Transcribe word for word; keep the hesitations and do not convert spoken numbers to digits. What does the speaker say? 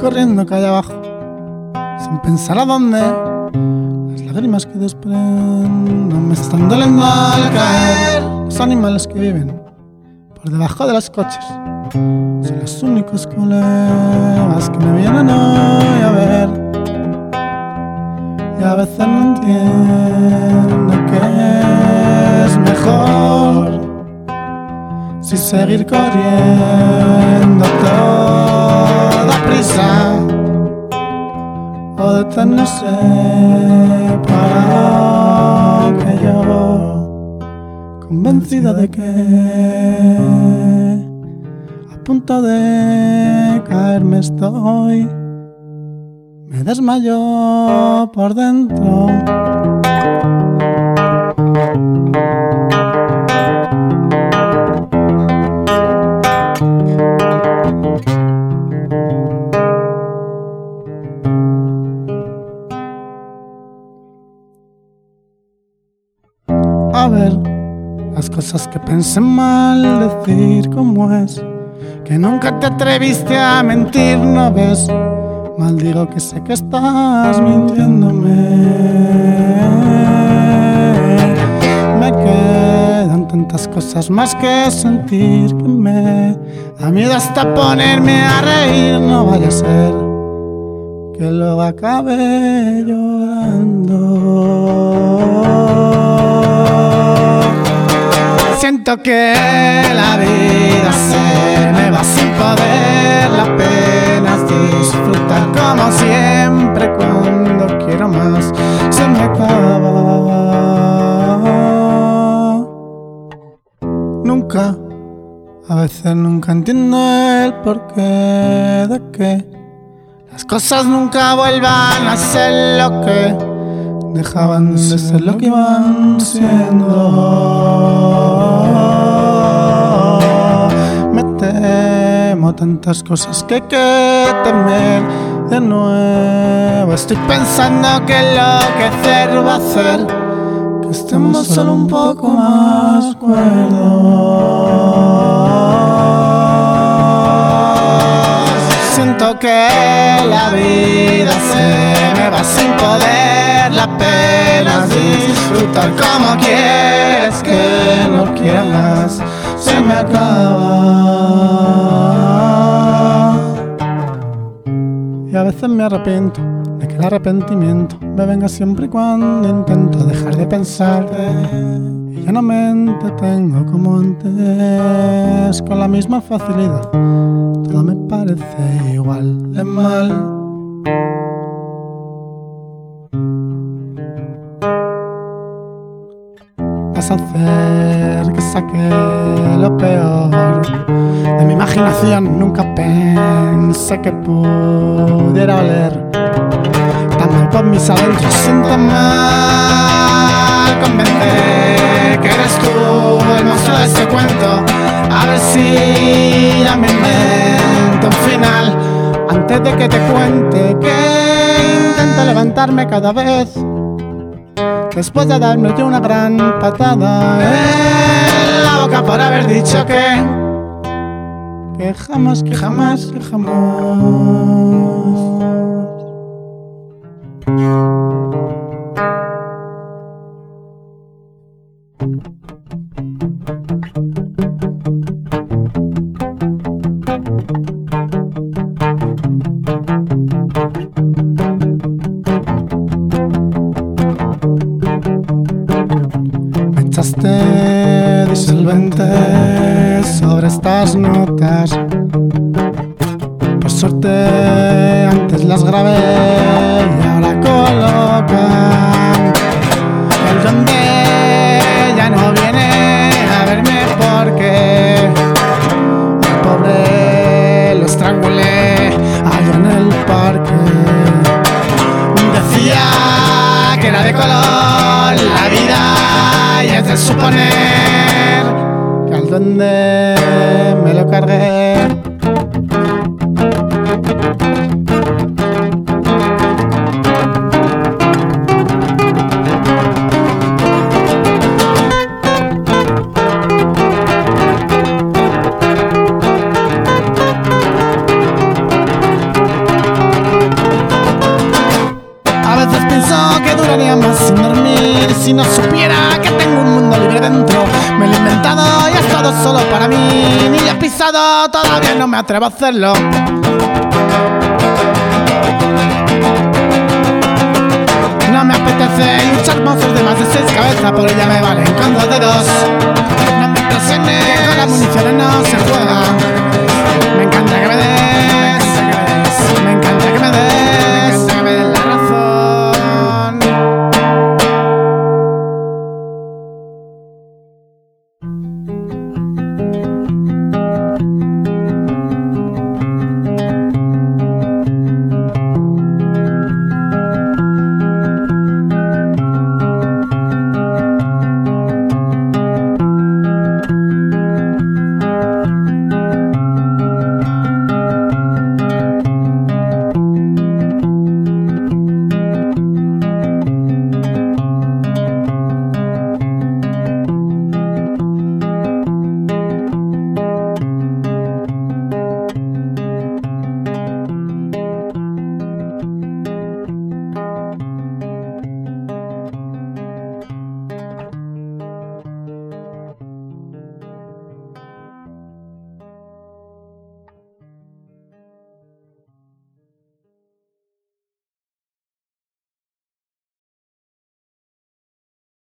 corriendo calle abajo, sin pensar a dónde. Las lágrimas que desprendo me están doliendo al caer. Los animales que viven por debajo de los coches son los únicos colegas que me vienen hoy a ver. Y a veces no entiendo que es mejor, si seguir corriendo toda prisa o detenerse para que yo, convencido de que a punto de caerme estoy, me desmayo por dentro. A ver, las cosas que pensé mal decir como es, que nunca te atreviste a mentir, ¿no ves? Maldigo que sé que estás mintiéndome. Me quedan tantas cosas más que sentir que me da miedo hasta ponerme a reír. No vaya a ser que luego acabe llorando. Siento que la vida se me va sin poder la pena disfrutar como siempre. Cuando quiero más se me acaba. Nunca, a veces nunca entiendo el porqué de que las cosas nunca vuelvan a ser lo que dejaban de ser lo que iban siendo. Me temo tantas cosas que hay que temer de nuevo. Estoy pensando que enloquecer va a hacer que estemos solo un poco más cuerdos. Siento que la vida se me va sin poder la pena disfrutar como quieres, que no quiera más, se me acaba. Y a veces me arrepiento de que el arrepentimiento me venga siempre y cuando intento dejar de pensarte. Y ya no me entretengo como antes, con la misma facilidad. Todo me parece igual de mal. Vas a hacer que saque lo peor de mi imaginación. Nunca pensé que pudiera oler tan mal por mis adentros. Siento mal convencer que eres tú el monstruo de este cuento. A ver si ya me invento un final antes de que te cuente que intento levantarme cada vez después de darme yo una gran patada en la boca por haber dicho que que jamás, que jamás, que jamás. Echaste disolvente sobre estas notas. Por suerte antes las grabé y ahora colocan el donde ya no viene a verme porque el pobre lo estrangulé allá en el parque. Decía que era de color la vida y es de suponer que al duende me lo cargué. si no supiera que tengo un mundo libre dentro. Me lo he inventado y es todo solo para mí. Ni lo he pisado, todavía no me atrevo a hacerlo. No me apetece luchar monstruos de más de seis cabezas, porque ya me valen con dos dedos. No me impresiones, con las municiones no se juega. Me encanta que me den